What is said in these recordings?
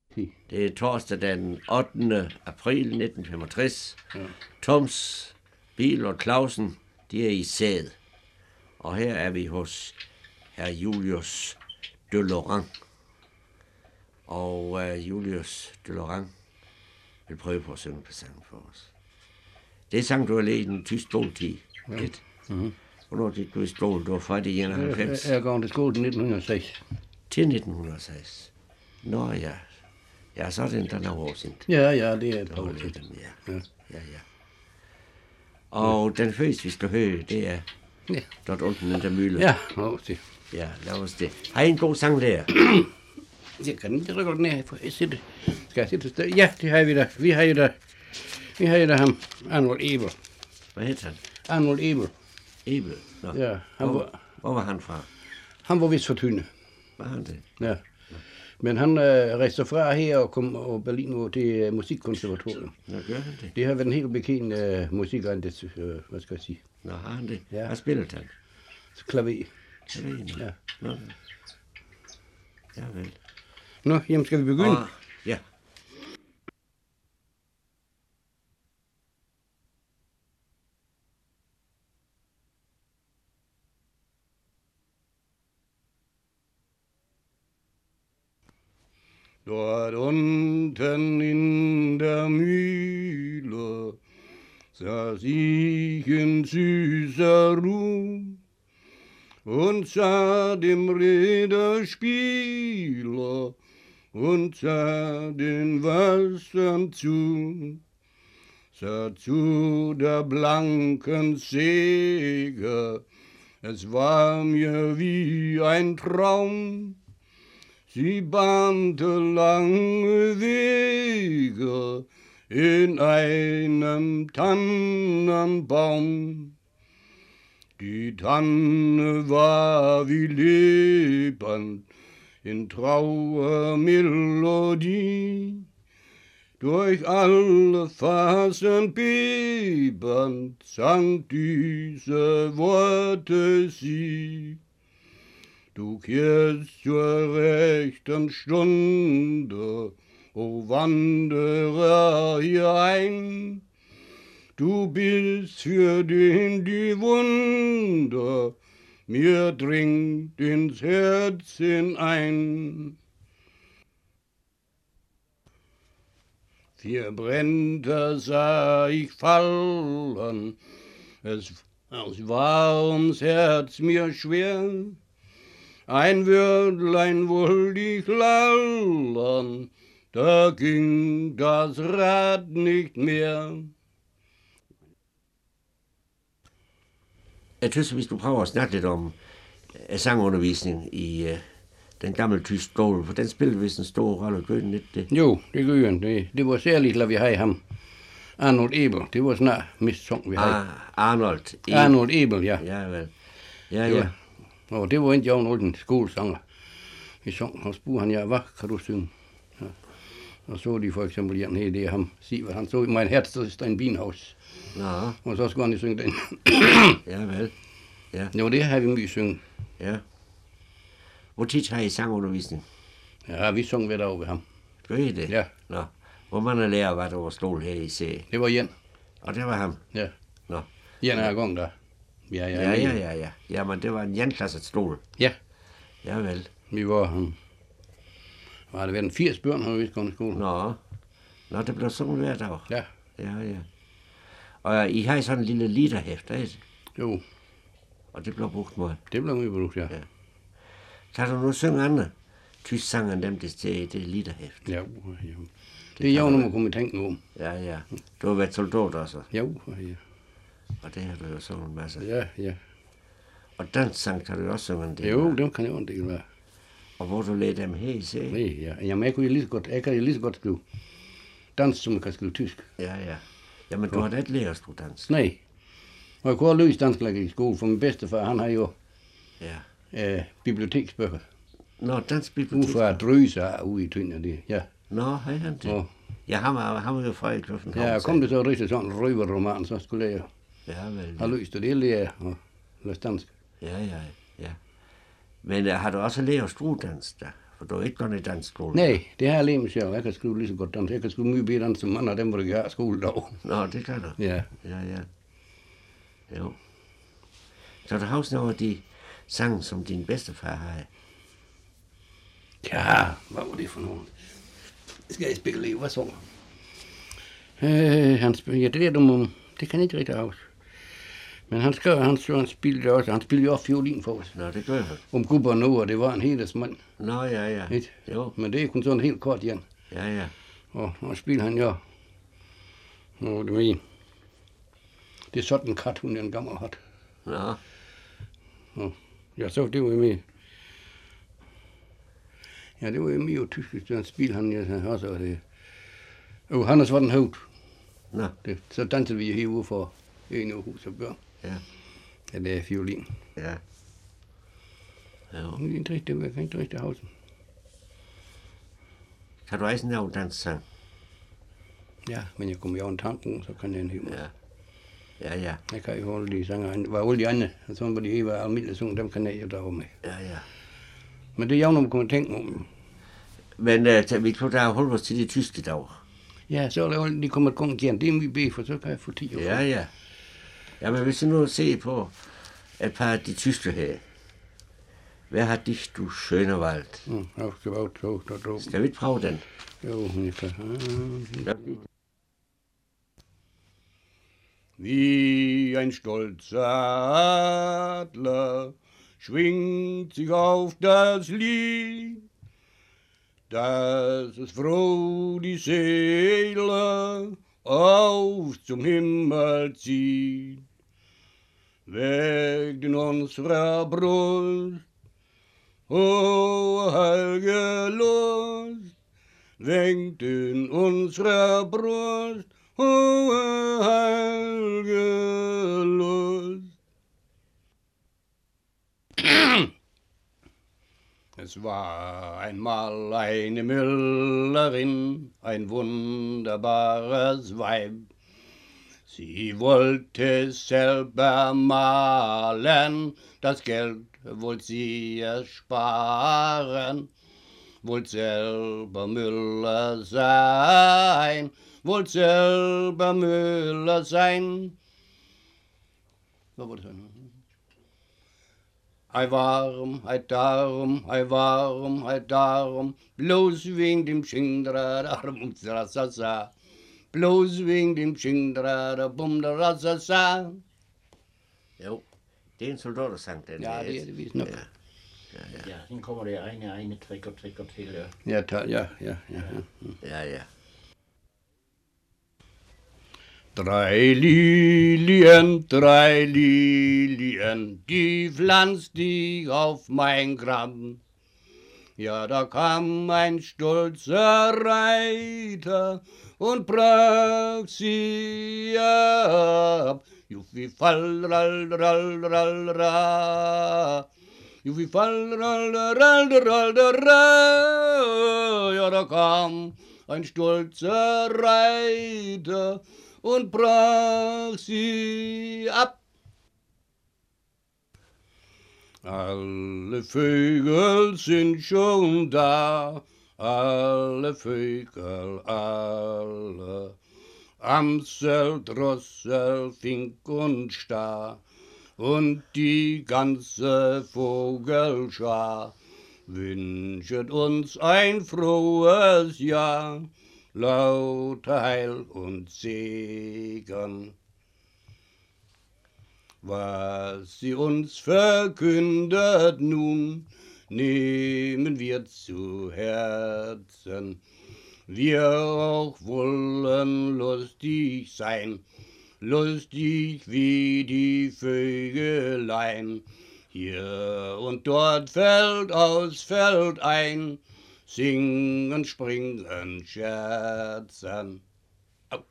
Det er torsdag den 8. april 1965. Ja. Toms, Biel og Clausen, de er i sæd. Og her er vi hos herr Julius de Laurent. Og Julius de Laurent vil prøve på at synge på sangen for os. Det sang, du har læst i den tysk skoletid. Ja. Mm-hmm. Hvornår gik du i skole? Du var færdig i 91. Jeg går til skole til 1906. Til 1906? Nå ja. Ja, så er det en år siden. Ja, det er et år siden. Ja. Og den første, vi skal høre, det er Dort unten in der Mühle. Ja, lad os det. Ja, lad os det. Har I en god sang der? Jeg kan ikke rykke den her. Skal jeg sætte et sted? Ja, det har vi da. Vi har jo da ham, Arnold Ebel. Hvad hedder han? Arnold Ebel. Ebel? Nå. Ja. Hvor var han fra? Han var vist fra Thyne. Var han det? Ja. Men han rejste fra her og kom over Berlin over til musikkonservatorium. Nå, gør han det? Det har været en helt bekendt musiker, hvad skal jeg sige? Nå, har han det? Ja. Hvad spillede han? Klaver. Klaver? Ja. Nå. Ja, vel. Nå, jamen skal vi begynde? Ja. Dort unten in der Mühle saß ich in süßer Ruh und sah dem Räderspieler und sah den Wassern zu, sah zu der blanken Säge, es war mir wie ein Traum. Sie bahnte lange Wege in einem Tannenbaum. Die Tanne war wie lebend in Trauermelodie, durch alle Fasern bebend sang diese Worte sie. Du kehrst zur rechten Stunde, o Wanderer, hier ein. Du bist für den die Wunder mir dringt ins Herz hinein. 4 Bränder sah ich fallen, es war ums Herz mir schwer. Ein Wörtlein wollte ich lallen, da ging das Rad nicht mehr. Jeg synes, hvis du prøver at snakke lidt om sangundervisning i den gamle tysk skole, for den spillede vist en stor rolle. Gør den lidt det? Jo, det gør den. Det var særligt, at vi havde ham. Arnold Ebel, det var snart mest sang, vi havde. Arnold Ebel, ja. Ja, vel. Ja. Og det var ikke jo en skolesanger. Vi sang, og spurgte han, hvad kan du synge? Ja. Og så de for eksempel igen her, det er ham, Sivert, han så i min herz, der er en binhaus. Nå. Og så skulle han synge den. Ja, vel. Ja. Jo, det har vi mye synge. Ja. Hvor tit har I sangundervisning? Ja, vi sang hver dag ved ham. Gør I det? Ja. Nå. Hvor mange lærer var der over stol her i C? Det var Jen. Og det var ham? Ja. Nå. Jen er i gang der. Ja. Ja, men det var en Jan-klasset stol. Ja. Ja, vel. Vi var det været en 80 børn, har vi vist gået i skole. Nå, det blev sunget hver dag. Ja. Ja. Og I har sådan en lille literhæft, ikke? Jo. Og det blev brugt meget. Det blev meget brugt, ja. Kan du nu synge andre tysk sanger end dem, det er det literhæft? Jo. Det er jo, når man kommer i tanken om. Ja. Du har været soldat også? Jo. Og det har du jo sunget en masse. Ja. Og danssang kan du også synge en del? Jo, dem kan jeg jo en del være. Og hvor du lagde dem her i C? Nej, ja. Jamen, jeg kan jo lige så godt skrive dans, som jeg kan skrive tysk. Ja. Jamen, du har da ikke lært at skrive dans? Nej. Og jeg kunne have løst dansk i skole, for min bedstefar, han har jo biblioteksbøger. Nå, dansk bibliotek? Ude fra Drøse ude i Tønder, det, ja. Nå, har han det? Ja, han var jo fra i Kløffen. Ja, kom det så rigtig sådan en røverroman, så skulle jeg have løst det hele og læst dansk. Ja. Men har du også lært struedans der? For du er ikke gået i dansk skole? Nej, det har jeg lært mig selv. Jeg kan skrive lige så godt dans. Jeg kan skrive mye bedre dans som andre af dem, hvor jeg har skole dog. Nå, det kan du. Ja. Ja. Jo. Så du husker noget af de sange, som din bedstefar har? Ja, hvad var det for nogen? Skal jeg spekulere, hvad så? Ja, det er dumt. Det kan jeg ikke rigtig huske. Men han skrev, han spillede også. Han spillede jo også fiolin for os. Nå, det gør han. Om Gubber nu, og det var en hedersmand. Nå, ja. Ikke? Jo. Men det er kun sådan helt kort igen. Ja. Og spiller han jo. Nå, det er det er sådan en kat, hun er en gammel hat. Nå. Ja, så det var jo med. Ja, det var jo med jo tysk, han spil han ja, også. Det. Og Hannes var den højt. Nå. Så dansede vi herude for en af hus og børn. Ja. Ja, det er fiolin. Ja. Jo. Det er ikke rigtigt, jeg kan ikke rigtig huske. Kan du også nævne danssang? Ja, men jeg kommer jo en tanken, så kan jeg en hive. Ja. Jeg kan jo holde de sanger. Var alle de andre, og sådan var de var almindelige sang, dem kan jeg jo drage med. Ja. Men det er jo, når man kommer tænke om. Men vi kan da holde os til de tyske dage. Ja, så er de kommer et gang igen. Det er mye bedre, for så kan jeg få 10 år. Ja. Ja, men hvis vi nu ser på et par af de tyske her. Hvad har dich du schöner Wald? Skal vi ikke prøve den? Jo, jeg kan. Wie ein stolzer Adler schwingt sich auf das Lied, dass es froh die Seele auf zum Himmel zieht. Weg in unserer Brust, o heilige Lust, winkt in unserer Brust, o heilige Lust. Es war einmal eine Müllerin, ein wunderbares Weib. Sie wollte selber malen, das Geld wollte sie ersparen, wollte selber Müller sein, wollte selber Müller sein. Was war das denn? Ei warm, ei darum, ei warm, ei darum, bloß wegen dem Schindradar, Bumsrasasa, bloß wegen dem Schindradar, Bumsrasasa. Jo, det er en soldatersang, den. Ja, det er det vist nok. Ja, den kommer der eine Trick til. Ja. Ja. Drei Lilien, die pflanzt ich auf mein Grab. Ja, da kam ein stolzer Reiter und brach sie ab. Juffifall, ral, ral, ral, ra. Juffifall, ral, ral, ral, ra. Ja, da kam ein stolzer Reiter und brach sie ab. Alle Vögel sind schon da, alle Vögel, alle. Amsel, Drossel, Fink und Star und die ganze Vogelschar wünscht uns ein frohes Jahr, lauter Heil und Segen. Was sie uns verkündet nun, nehmen wir zu Herzen. Wir auch wollen lustig sein, lustig wie die Vögelein. Hier und dort Feld aus Feld ein, singen, springen, scherzen. Au.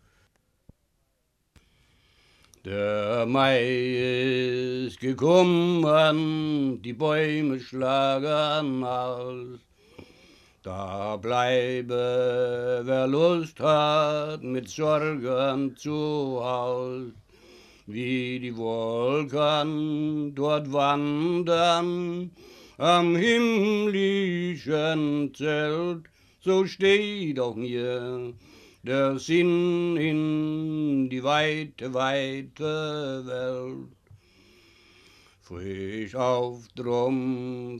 Der Mai ist gekommen, die Bäume schlagen aus. Da bleibe, wer Lust hat, mit Sorgen zu Haus. Wie die Wolken dort wandern, am himmlischen Zelt, so steht auch mir der Sinn in die weite, weite Welt. Frisch auf drum,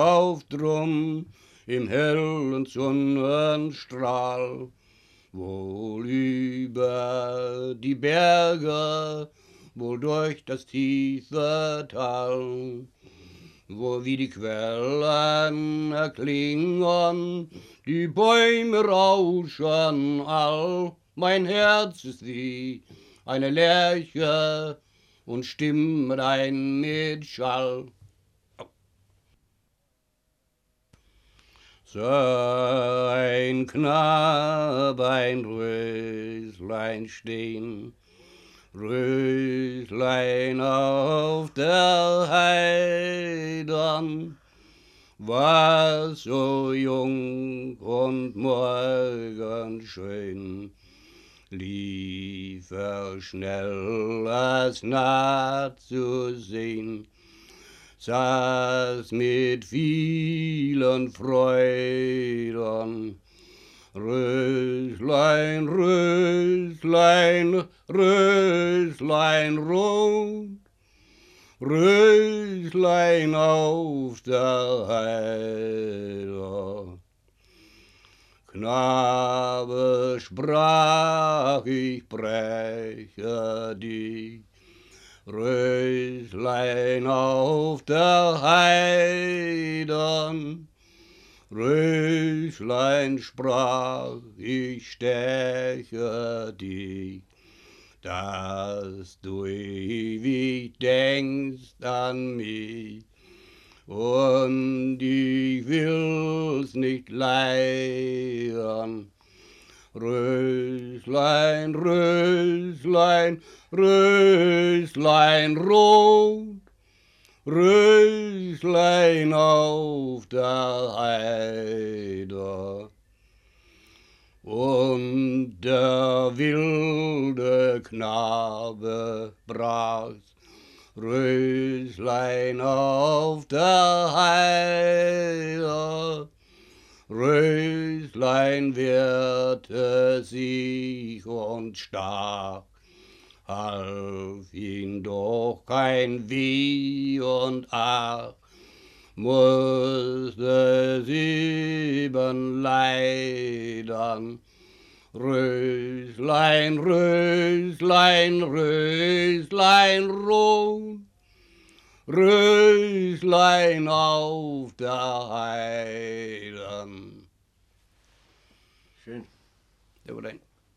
im hellen Sonnenstrahl, wohl über die Berge, wohl durch das tiefe Tal, wo wie die Quellen erklingen, die Bäume rauschen all, mein Herz ist wie eine Lerche und stimmt ein mit Schall. Sein Knabe, ein Röslein stehen, Röslein auf der Heiden, war so jung und morgenschön, lief schnell als nah zu sehen, saß mit vielen Freuden. Röslein, Röslein, Röslein rot, Röslein auf der Heide. Knabe, sprach ich, breche dich, Röslein auf der Heiden. Röslein, sprach ich, steche dich, dass du ewig denkst an mich. Und ich will's nicht leiden. Röslein, Röslein, Röslein rot, Röslein auf der Heide. Und der wilde Knabe brach Röslein auf der Heide. Röslein wehrte sich und stach, half ihn doch kein Wie und Ach, musste sieben leiden. Röslein, Röslein, Röslein rot, Röslein auf der Heiden. Schön. Der war dein.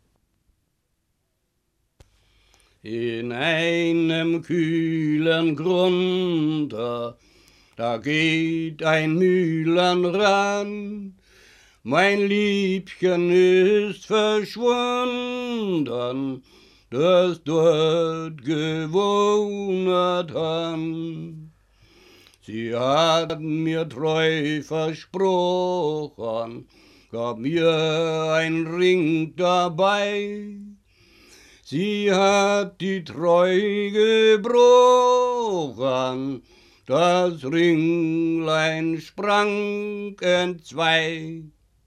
In einem kühlen Grunde, da geht ein Mühlen ran. Mein Liebchen ist verschwunden, das dort gewohnt han. Sie hat mir treu versprochen, gab mir ein Ring dabei. Sie hat die Treu gebrochen, das Ringlein sprang entzwei.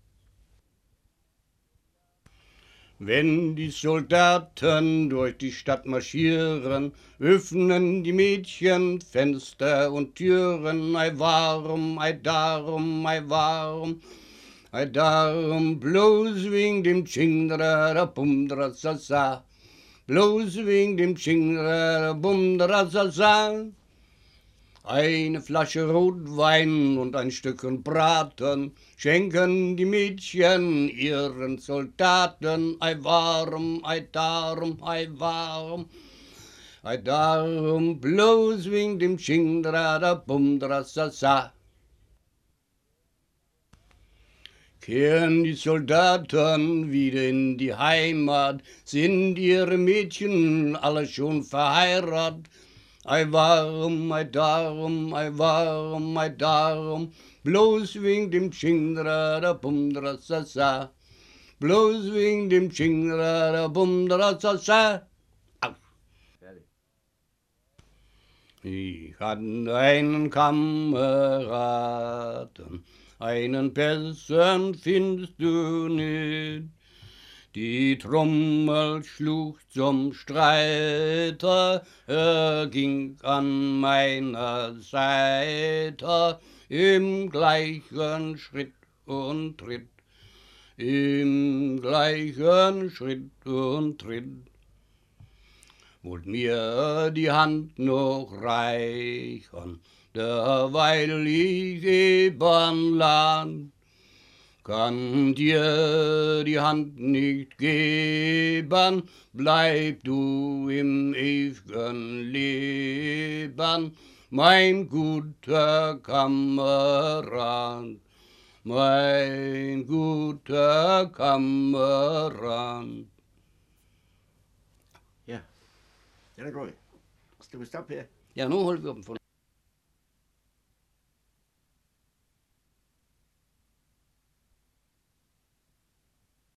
Wenn die Soldaten durch die Stadt marschieren, öffnen die Mädchen Fenster und Türen. Ei warum, ei darum, ei warum, ei darum, bloß wegen dem Chingra, da Bumdra, sa, bloß wegen dem Chingra, da Bumdra, sa. Eine Flasche Rotwein und ein Stückchen Braten schenken die Mädchen ihren Soldaten. Ei warum, ei darum, ei warum, ei darum, bloß wegen dem Chingra, da Bumdra, sa. Kehren die Soldaten wieder in die Heimat, sind ihre Mädchen alle schon verheiratet. Ei warum, ei darum, ei warum, ei darum, bloß wegen dem Chingra, da Bumdra, sa. Bloß wegen dem Chingra, da Bumdra, sa. Ich hatte einen Kameraden, einen besseren findest du nicht. Die Trommel schlug zum Streiter, er ging an meiner Seite, im gleichen Schritt und Tritt, im gleichen Schritt und Tritt. Wollt mir die Hand noch reichen, derweil ich eben land, kann dir die Hand nicht geben, bleib du im ewigen Leben, mein guter Kamerad, mein guter Kamerad. Ja, det er godt. Du vil stoppe her. Ja, nu holder vi op for